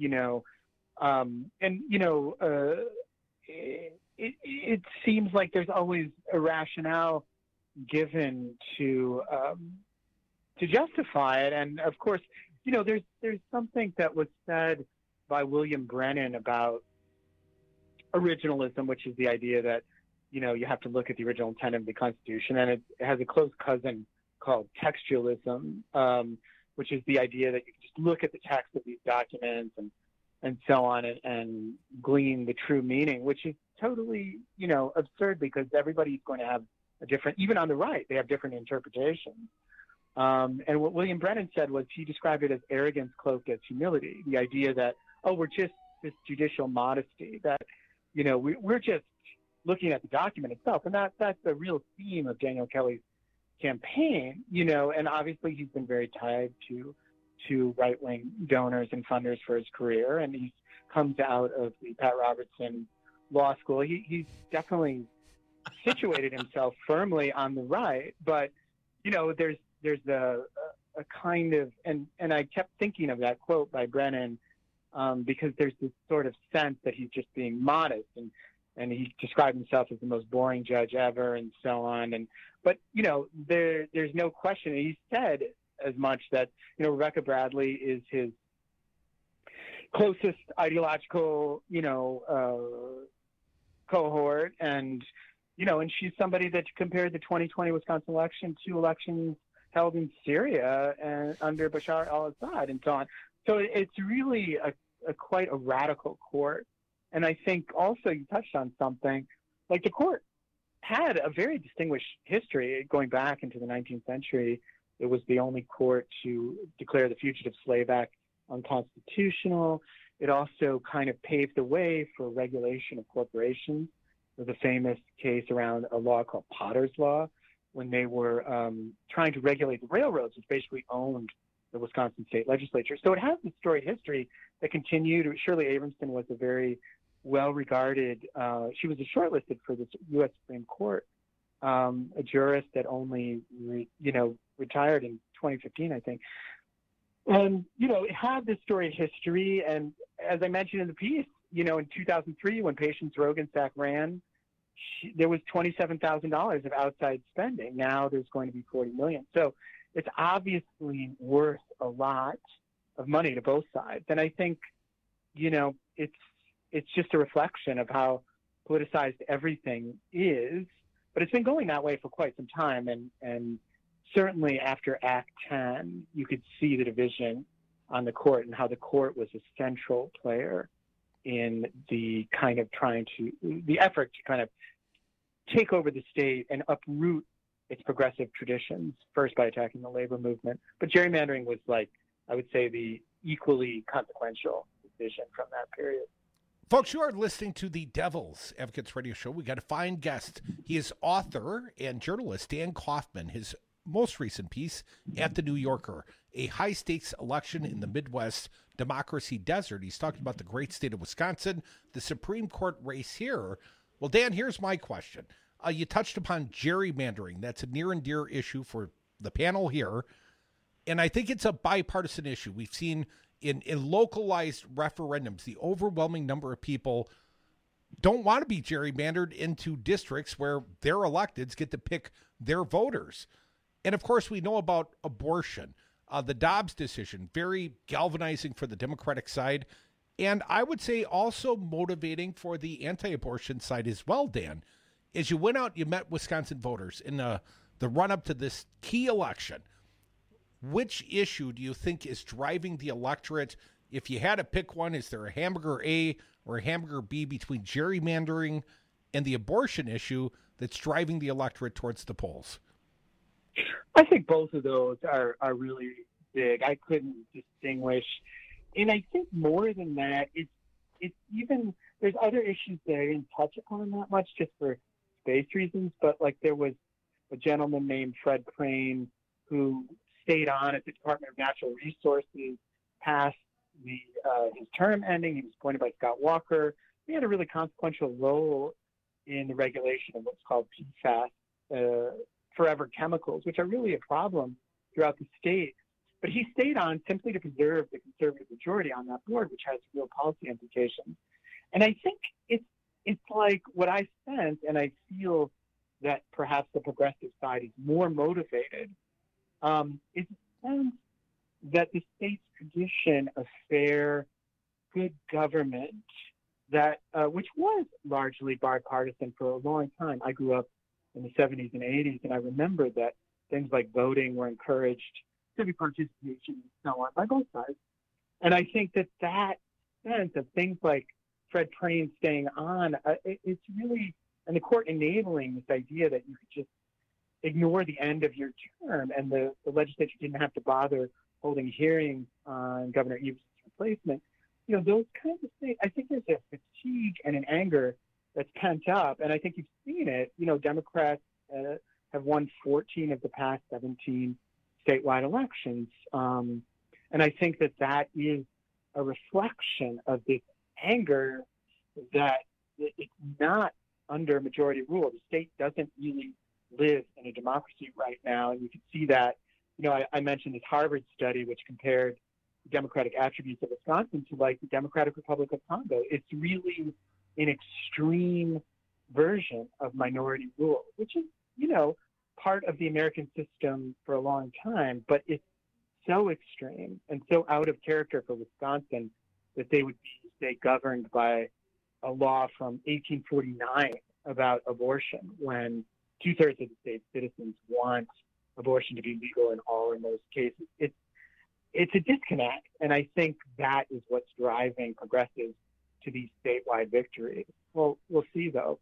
it seems like there's always a rationale given to justify it. And of course, there's something that was said by William Brennan about originalism, which is the idea that, you have to look at the original intent of the Constitution. And it has a close cousin called textualism, which is the idea that you can just look at the text of these documents and so on and glean the true meaning, which is totally, absurd because everybody's going to have a different, even on the right, they have different interpretations. And what William Brennan said was he described it as arrogance cloaked as humility, the idea that, we're just this judicial modesty, that, we're just looking at the document itself. And that's the real theme of Daniel Kelly's campaign, and obviously he's been very tied to right-wing donors and funders for his career, and he comes out of the Pat Robertson Law School. He's definitely situated himself firmly on the right, but there's a kind of and I kept thinking of that quote by Brennan because there's this sort of sense that he's just being modest, and he described himself as the most boring judge ever and so on. But there's no question. He said as much that Rebecca Bradley is his closest ideological cohort, and she's somebody that compared the 2020 Wisconsin election to elections held in Syria and under Bashar al-Assad and so on. So it's really a quite a radical court. And I think also you touched on something, like the court had a very distinguished history going back into the 19th century. It was the only court to declare the Fugitive Slave Act unconstitutional. It also kind of paved the way for regulation of corporations There was a famous case around a law called Potter's Law, when they were trying to regulate the railroads, which basically owned the Wisconsin state legislature. So it has this storied history that continued. Shirley Abramson was a very well-regarded, she was shortlisted for the U.S. Supreme Court, a jurist that only, retired in 2015, I think. And, it had this storied history. And as I mentioned in the piece, in 2003, when Patience Roggensack ran, there was $27,000 of outside spending. Now there's going to be $40 million. So it's obviously worth a lot of money to both sides. And I think, it's just a reflection of how politicized everything is. But it's been going that way for quite some time. And certainly after Act 10, you could see the division on the court and how the court was a central player in the effort to kind of take over the state and uproot its progressive traditions, first by attacking the labor movement. But gerrymandering was I would say, the equally consequential decision from that period. Folks, you are listening to the Devil's Advocates Radio Show. We got a fine guest. He is author and journalist Dan Kaufman. His most recent piece at The New Yorker, a high-stakes election in the Midwest democracy desert. He's talking about the great state of Wisconsin, the Supreme Court race here. Well, Dan, here's my question. You touched upon gerrymandering. That's a near and dear issue for the panel here. And I think it's a bipartisan issue. We've seen in localized referendums, the overwhelming number of people don't want to be gerrymandered into districts where their electeds get to pick their voters. And of course, we know about abortion. The Dobbs decision, very galvanizing for the Democratic side. And I would say also motivating for the anti-abortion side as well, Dan. As you went out, you met Wisconsin voters in the run-up to this key election. Which issue do you think is driving the electorate? If you had to pick one, is there a hamburger A or a hamburger B between gerrymandering and the abortion issue that's driving the electorate towards the polls? I think both of those are really big. I couldn't distinguish. And I think more than that, it's even, there's other issues that I didn't touch upon that much just for space reasons, but there was a gentleman named Fred Crane who stayed on at the Department of Natural Resources past his term ending. He was appointed by Scott Walker. He had a really consequential role in the regulation of what's called PFAS, forever chemicals, which are really a problem throughout the state. But he stayed on simply to preserve the conservative majority on that board, which has real policy implications. And I think it's like what I sense, and I feel that perhaps the progressive side is more motivated, is a sense that the state's tradition of fair, good government, that which was largely bipartisan for a long time. I grew up in the 70s and 80s, and I remember that things like voting were encouraged, civic participation, and so on, by both sides. And I think that sense of things like Fred Crane staying on, it's really, and the court enabling this idea that you could just ignore the end of your term, and the legislature didn't have to bother holding hearings on Governor Evers' replacement. Those kinds of things. I think there's a fatigue and an anger that's pent up, and I think you've seen it. Democrats have won 14 of the past 17 statewide elections, and I think that is a reflection of this anger that it's not under majority rule. The state doesn't really live in a democracy right now, and you can see that. I mentioned this Harvard study which compared democratic attributes of Wisconsin to the Democratic Republic of Congo. It's really an extreme version of minority rule, which is, part of the American system for a long time, but it's so extreme and so out of character for Wisconsin that they would be, say, governed by a law from 1849 about abortion when 2/3 of the state's citizens want abortion to be legal in all or most cases. It's a disconnect, and I think that is what's driving progressives to these statewide victories. Well, we'll see, though.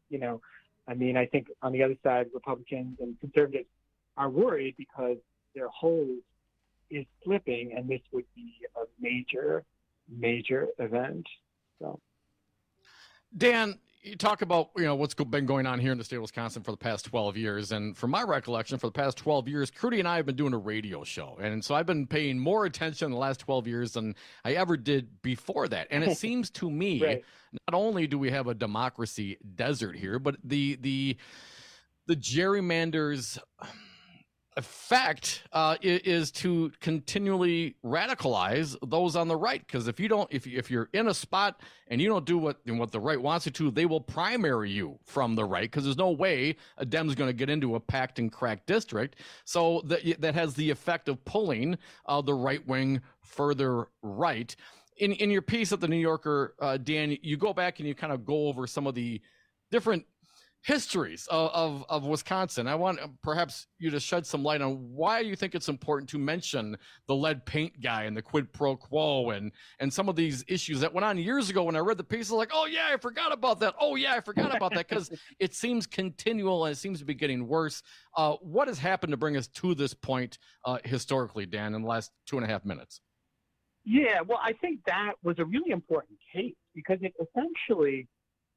I think on the other side, Republicans and conservatives are worried because their hold is slipping, and this would be a major, major event. So, Dan, you talk about, what's been going on here in the state of Wisconsin for the past 12 years. And from my recollection, for the past 12 years, Crudy and I have been doing a radio show. And so I've been paying more attention in the last 12 years than I ever did before that. And it seems to me, right, not only do we have a democracy desert here, but the gerrymanders effect is to continually radicalize those on the right, because if you're in a spot and you don't do what the right wants you to, they will primary you from the right, because there's no way a Dem's going to get into a packed and cracked district. So that has the effect of pulling the right wing further right. In your piece at the New Yorker, Dan, you go back and you kind of go over some of the different histories of Wisconsin. I want perhaps you to shed some light on why you think it's important to mention the lead paint guy and the quid pro quo and some of these issues that went on years ago. When I read the piece, I was like, oh yeah, I forgot about that. Oh yeah, I forgot about that, because it seems continual and it seems to be getting worse. What has happened to bring us to this point historically, Dan, in the last 2.5 minutes? Yeah, well, I think that was a really important case because it essentially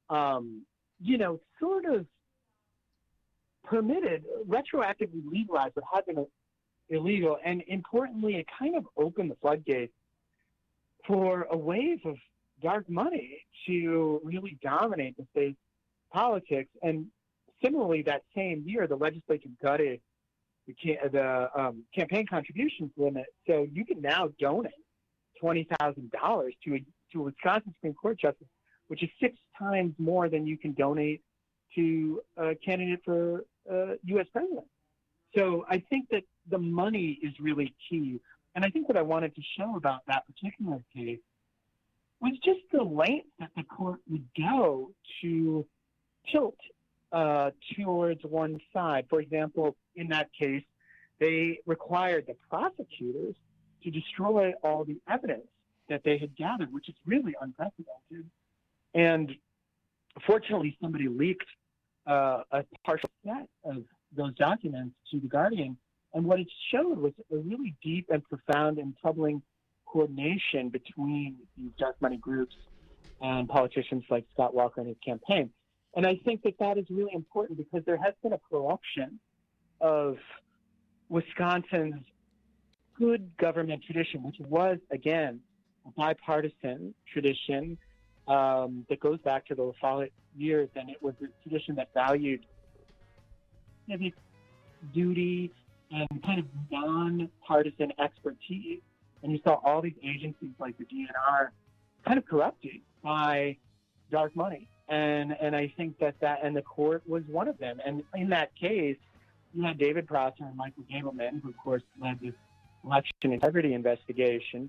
sort of permitted, retroactively legalized what had been illegal. And importantly, it kind of opened the floodgates for a wave of dark money to really dominate the state's politics. And similarly, that same year, the legislature gutted the campaign contributions limit. So you can now donate $20,000 to a Wisconsin Supreme Court justice, which is 6 times more than you can donate to a candidate for U.S. president. So I think that the money is really key. And I think what I wanted to show about that particular case was just the length that the court would go to tilt towards one side. For example, in that case, they required the prosecutors to destroy all the evidence that they had gathered, which is really unprecedented. And fortunately, somebody leaked a partial set of those documents to The Guardian. And what it showed was a really deep and profound and troubling coordination between these dark money groups and politicians like Scott Walker and his campaign. And I think that is really important because there has been a corruption of Wisconsin's good government tradition, which was, again, a bipartisan tradition that goes back to the La Follette years, and it was a tradition that valued civic duty and kind of non-partisan expertise. And you saw all these agencies like the DNR kind of corrupted by dark money. And I think that and the court was one of them. And in that case, you had David Prosser and Michael Gableman, who of course led this election integrity investigation.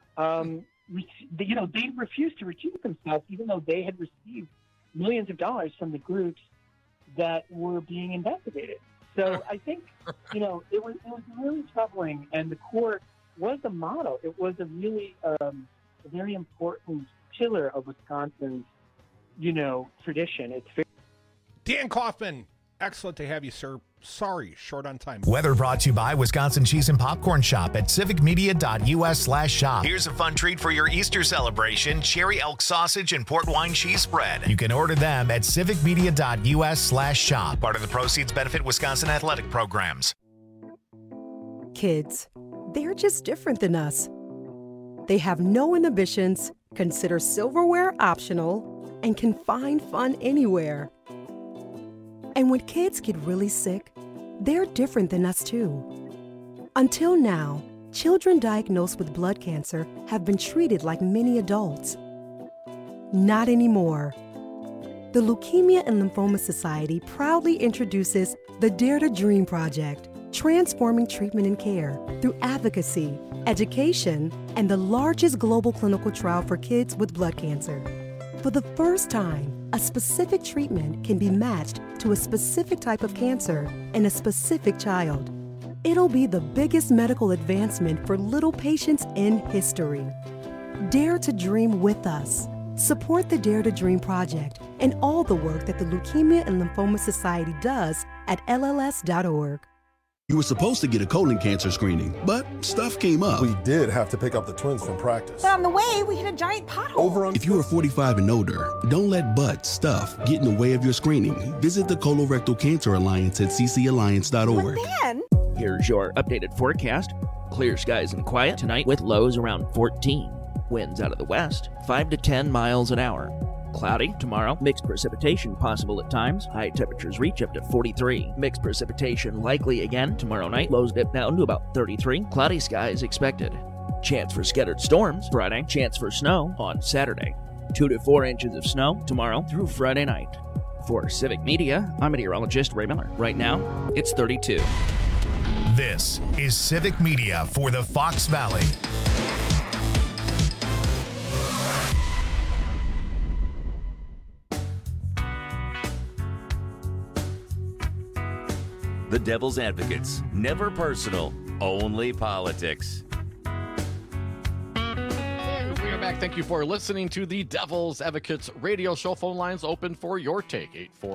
They refused to recuse themselves, even though they had received millions of dollars from the groups that were being investigated. So I think, it was really troubling, and the court was a model. It was a really a very important pillar of Wisconsin's, tradition. It's Dan Kaufman, excellent to have you, sir. Sorry, short on time. Weather brought to you by Wisconsin Cheese and Popcorn Shop at civicmedia.us/shop. Here's a fun treat for your Easter celebration: cherry elk sausage and port wine cheese spread. You can order them at civicmedia.us/shop. Part of the proceeds benefit Wisconsin athletic programs. Kids, they're just different than us. They have no inhibitions, consider silverware optional, and can find fun anywhere. And when kids get really sick, they're different than us too. Until now, children diagnosed with blood cancer have been treated like many adults. Not anymore. The Leukemia and Lymphoma Society proudly introduces the Dare to Dream Project, transforming treatment and care through advocacy, education, and the largest global clinical trial for kids with blood cancer. For the first time, a specific treatment can be matched to a specific type of cancer in a specific child. It'll be the biggest medical advancement for little patients in history. Dare to dream with us. Support the Dare to Dream Project and all the work that the Leukemia and Lymphoma Society does at LLS.org. You were supposed to get a colon cancer screening, but stuff came up. We did have to pick up the twins from practice. But on the way, we hit a giant pothole. If you are 45 and older, don't let stuff get in the way of your screening. Visit the Colorectal Cancer Alliance at ccalliance.org. Man. Here's your updated forecast. Clear skies and quiet tonight with lows around 14. Winds out of the west, 5 to 10 miles an hour. Cloudy tomorrow, mixed precipitation possible at times. High temperatures reach up to 43. Mixed precipitation likely again tomorrow night. Lows dip down to about 33. Cloudy skies expected. Chance for scattered storms Friday. Chance for snow on Saturday. 2 to 4 inches of snow tomorrow through Friday night. For Civic Media, I'm meteorologist Ray Miller. Right now, it's 32. This is Civic Media for the Fox Valley. The Devil's Advocates. Never personal, only politics. We are back. Thank you for listening to the Devil's Advocates radio show. Phone lines open for your take.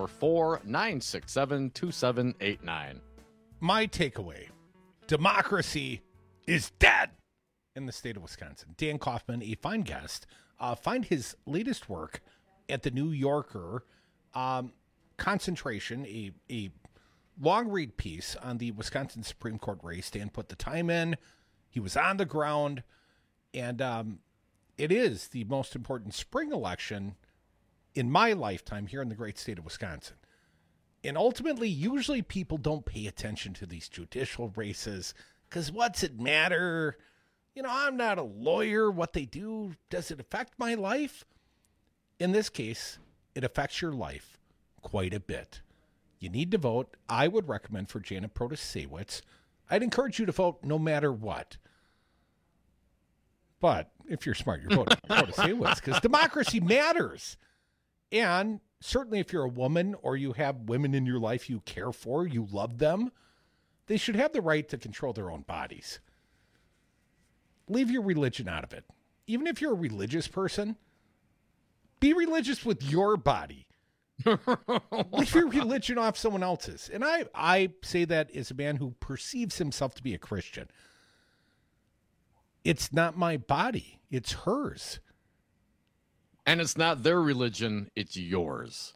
844-967-2789. My takeaway, democracy is dead in the state of Wisconsin. Dan Kaufman, a fine guest. Find his latest work at the New Yorker. Concentration, a long read piece on the Wisconsin Supreme Court race. Dan put the time in. He was on the ground. And it is the most important spring election in my lifetime here in the great state of Wisconsin. And ultimately, usually people don't pay attention to these judicial races because what's it matter? You know, I'm not a lawyer. What they do, does it affect my life? In this case, it affects your life quite a bit. You need to vote. I would recommend for Janet Protasewicz. I'd encourage you to vote no matter what. But if you're smart, you're voting for Protasewicz because democracy matters. And certainly if you're a woman or you have women in your life you care for, you love them, they should have the right to control their own bodies. Leave your religion out of it. Even if you're a religious person, be religious with your body. Leave your religion off someone else's. And I say that as a man who perceives himself to be a Christian. It's not my body. It's hers. And it's not their religion. It's yours.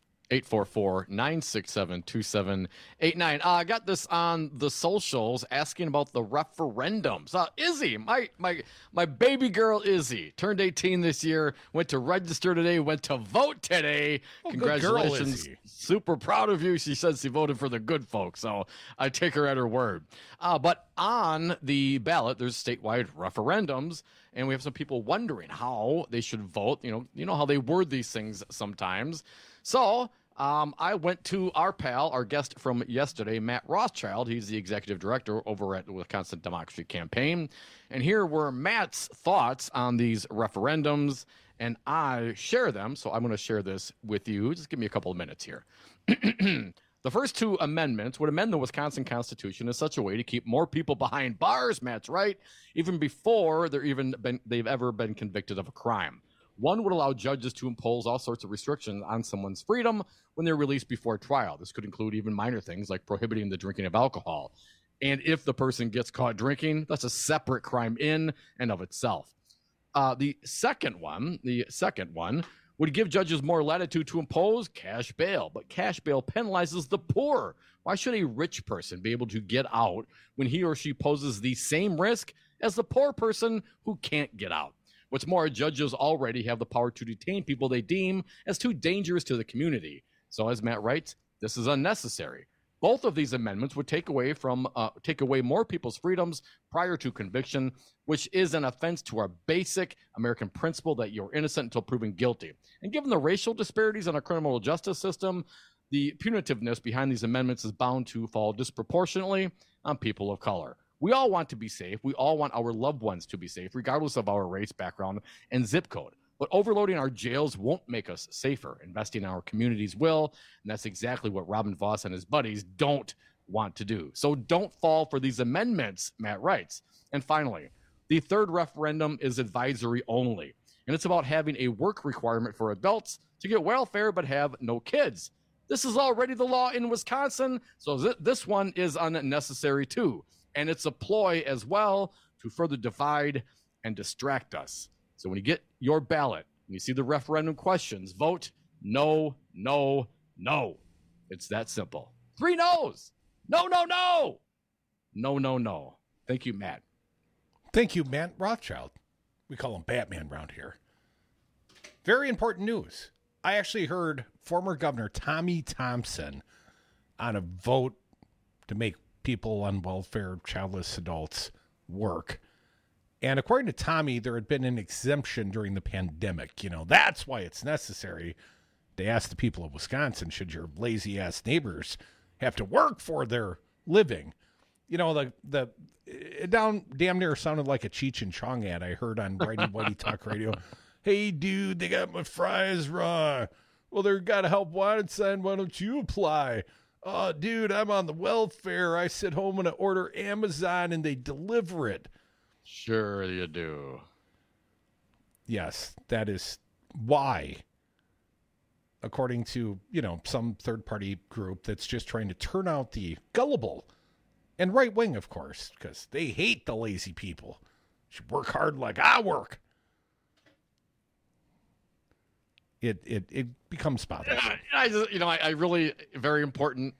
844-967-2789. I got this on the socials asking about the referendums. Izzy, my baby girl Izzy, turned 18 this year, went to register today, went to vote today. Oh, congratulations. Girl, super proud of you. She says she voted for the good folks, so I take her at her word. But on the ballot, there's statewide referendums, and we have some people wondering how they should vote. You know how they word these things sometimes. So I went to our guest from yesterday, Matt Rothschild. He's the executive director over at the Wisconsin Democracy Campaign. And here were Matt's thoughts on these referendums, and I share them. So I'm going to share this with you. Just give me a couple of minutes here. The first two amendments would amend the Wisconsin Constitution in such a way to keep more people behind bars, Matt's right, even before they've ever been convicted of a crime. One would allow judges to impose all sorts of restrictions on someone's freedom when they're released before trial. This could include even minor things like prohibiting the drinking of alcohol. And if the person gets caught drinking, that's a separate crime in and of itself. The second one would give judges more latitude to impose cash bail, but cash bail penalizes the poor. Why should a rich person be able to get out when he or she poses the same risk as the poor person who can't get out? What's more, judges already have the power to detain people they deem as too dangerous to the community. So as Matt writes, this is unnecessary. Both of these amendments would take away more people's freedoms prior to conviction, which is an offense to our basic American principle that you're innocent until proven guilty. And given the racial disparities in our criminal justice system, the punitiveness behind these amendments is bound to fall disproportionately on people of color. We all want to be safe. We all want our loved ones to be safe, regardless of our race, background, and zip code. But overloading our jails won't make us safer. Investing in our communities will, and that's exactly what Robin Voss and his buddies don't want to do. So don't fall for these amendments, Matt writes. And finally, the third referendum is advisory only, and it's about having a work requirement for adults to get welfare but have no kids. This is already the law in Wisconsin, so this one is unnecessary too. And it's a ploy as well to further divide and distract us. So when you get your ballot and you see the referendum questions, vote no, no, no. It's that simple. 3 no's. No, no, no. No, no, no. Thank you, Matt. Thank you, Matt Rothschild. We call him Batman around here. Very important news. I actually heard former Governor Tommy Thompson on a vote to make people on welfare, childless adults work. And according to Tommy, there had been an exemption during the pandemic. You know, that's why it's necessary. They asked the people of Wisconsin, should your lazy-ass neighbors have to work for their living? You know, it damn near sounded like a Cheech and Chong ad I heard on Righty Whitey Talk Radio. Hey, dude, they got my fries wrong. Well, they're got a help wanted sign. Why don't you apply? Oh, dude, I'm on the welfare. I sit home and I order Amazon and they deliver it. Sure you do. Yes, that is why, according to, you know, some third-party group that's just trying to turn out the gullible and right wing, of course, because they hate the lazy people. Should work hard like I work. It becomes bothersome. I really, very important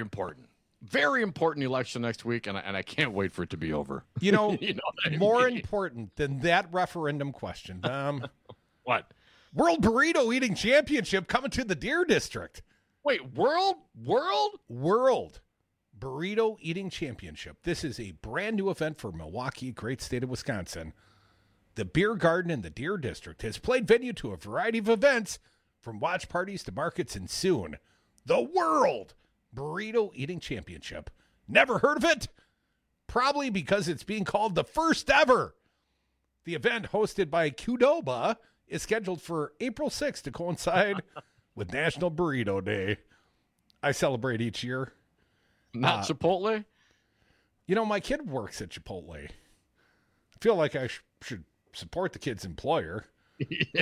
election next week, and I can't wait for it to be over. You know, more important than that referendum question. What? World Burrito Eating Championship coming to the Deer District. Wait, World Burrito Eating Championship. This is a brand new event for Milwaukee, great state of Wisconsin. The Beer Garden in the Deer District has played venue to a variety of events, from watch parties to markets, and soon, the World Burrito Eating Championship. Never heard of it? Probably because it's being called the first ever. The event, hosted by Qdoba, is scheduled for April 6th to coincide with National Burrito Day. I celebrate each year. Not Chipotle? You know, my kid works at Chipotle. I feel like I should support the kid's employer. Yeah.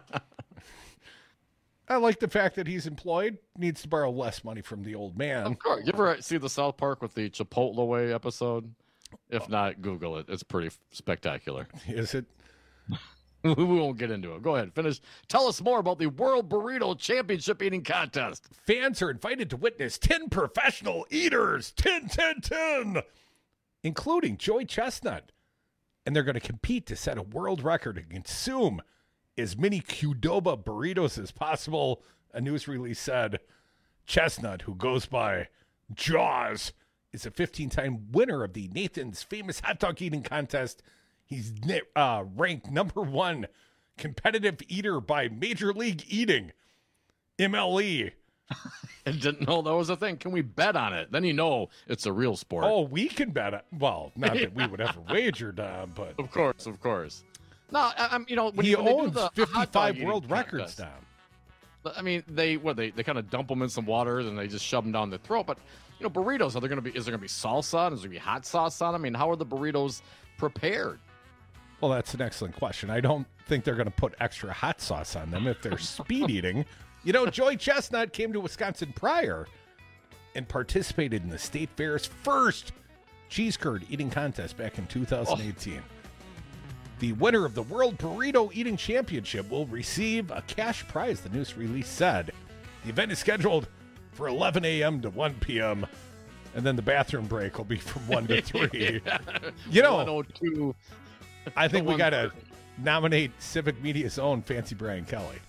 I like the fact that he's employed, needs to borrow less money from the old man. Of course. You ever see the South Park with the Chipotle Way episode? If not, Google it. It's pretty spectacular. Is it? We won't get into it. Go ahead. Finish. Tell us more about the World Burrito Championship Eating Contest. Fans are invited to witness 10 professional eaters. 10, including Joey Chestnut. And they're going to compete to set a world record and consume as many Qdoba burritos as possible. A news release said Chestnut, who goes by Jaws, is a 15-time winner of the Nathan's Famous Hot Dog Eating Contest. He's ranked number 1 competitive eater by Major League Eating, MLE. I didn't know that was a thing. Can we bet on it? Then you know it's a real sport. Oh, we can bet it. Well, not that we would ever wagered on, but of course. No, when he owns the 55 world records, Dom. I mean, they kind of dump them in some water and they just shove them down the throat. But burritos, is there going to be salsa? Is there going to be hot sauce on them? I mean, how are the burritos prepared? Well, that's an excellent question. I don't think they're going to put extra hot sauce on them if they're speed eating. You know, Joey Chestnut came to Wisconsin prior and participated in the State Fair's first cheese curd eating contest back in 2018. The winner of the World Burrito Eating Championship will receive a cash prize, the news release said. The event is scheduled for 11 a.m. to 1 p.m., and then the bathroom break will be from 1 to 3. Yeah. You know, 102. I think we got to nominate Civic Media's own Fancy Brian Kelly.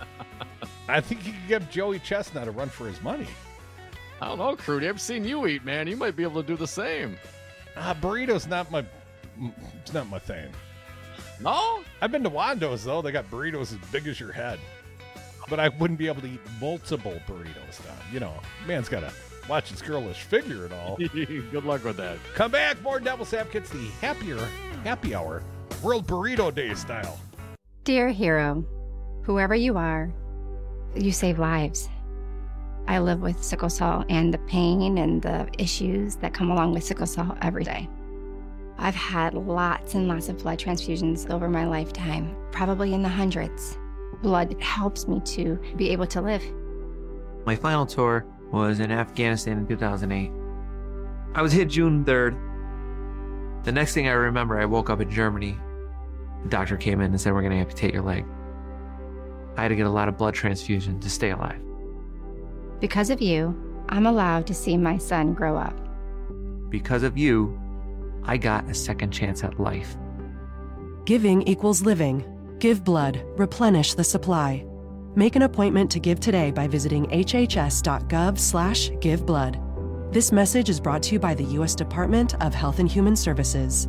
I think you can give Joey Chestnut a run for his money. I don't know, Crudy. I've seen you eat, man. You might be able to do the same. Burritos not my thing. No? I've been to Wando's, though. They got burritos as big as your head. But I wouldn't be able to eat multiple burritos now. You know, man's got to watch his girlish figure and all. Good luck with that. Come back. More Devil's Advocates, the happy hour, World Burrito Day style. Dear hero, whoever you are, you save lives. I live with sickle cell and the pain and the issues that come along with sickle cell every day. I've had lots and lots of blood transfusions over my lifetime, probably in the hundreds. Blood helps me to be able to live. My final tour was in Afghanistan in 2008. I was hit June 3rd. The next thing I remember, I woke up in Germany. The doctor came in and said, we're going to amputate your leg. I had to get a lot of blood transfusion to stay alive. Because of you, I'm allowed to see my son grow up. Because of you, I got a second chance at life. Giving equals living. Give blood. Replenish the supply. Make an appointment to give today by visiting hhs.gov/giveblood. This message is brought to you by the U.S. Department of Health and Human Services.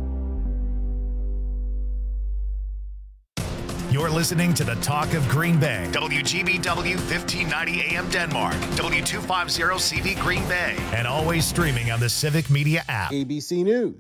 You're listening to the Talk of Green Bay. WGBW 1590 AM Denmark. W250 CV Green Bay. And always streaming on the Civic Media app. ABC News.